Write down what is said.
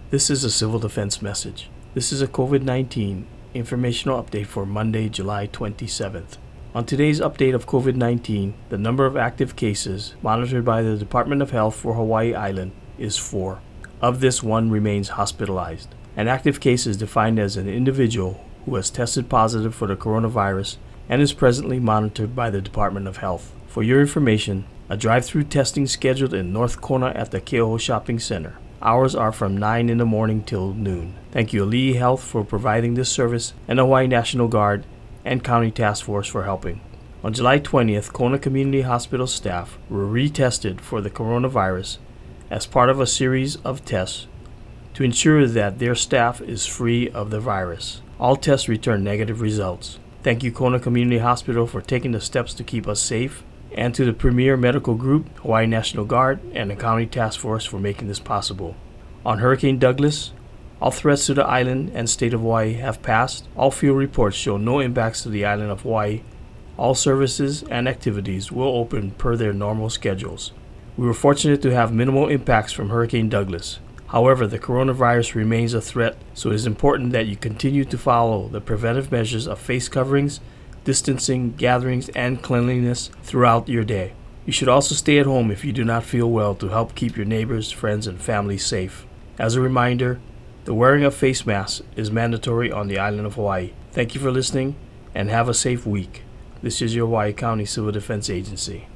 This is a civil defense message. This is a COVID-19 informational update for Monday, July 27th. On today's update of COVID-19, the number of active cases monitored by the Department of Health for Hawaii Island is 4. Of this, 1 remains hospitalized. An active case is defined as an individual who has tested positive for the coronavirus and is presently monitored by the Department of Health. For your information, a drive-through testing scheduled in North Kona at the Keoho Shopping Center. Hours are from 9 in the morning till noon. Thank you Ali'i Health for providing this service and the Hawaii National Guard and County Task Force for helping. On July 20th, Kona Community Hospital staff were retested for the coronavirus as part of a series of tests to ensure that their staff is free of the virus. All tests returned negative results. Thank you Kona Community Hospital for taking the steps to keep us safe, and to the Premier Medical Group, Hawaii National Guard, and the County Task Force for making this possible. On Hurricane Douglas, all threats to the island and state of Hawaii have passed. All field reports show no impacts to the island of Hawaii. All services and activities will open per their normal schedules. We were fortunate to have minimal impacts from Hurricane Douglas. However, the coronavirus remains a threat, so it is important that you continue to follow the preventive measures of face coverings, distancing, gatherings, and cleanliness throughout your day. You should also stay at home if you do not feel well to help keep your neighbors, friends, and family safe. As a reminder, the wearing of face masks is mandatory on the island of Hawaii. Thank you for listening and have a safe week. This is your Hawaii County Civil Defense Agency.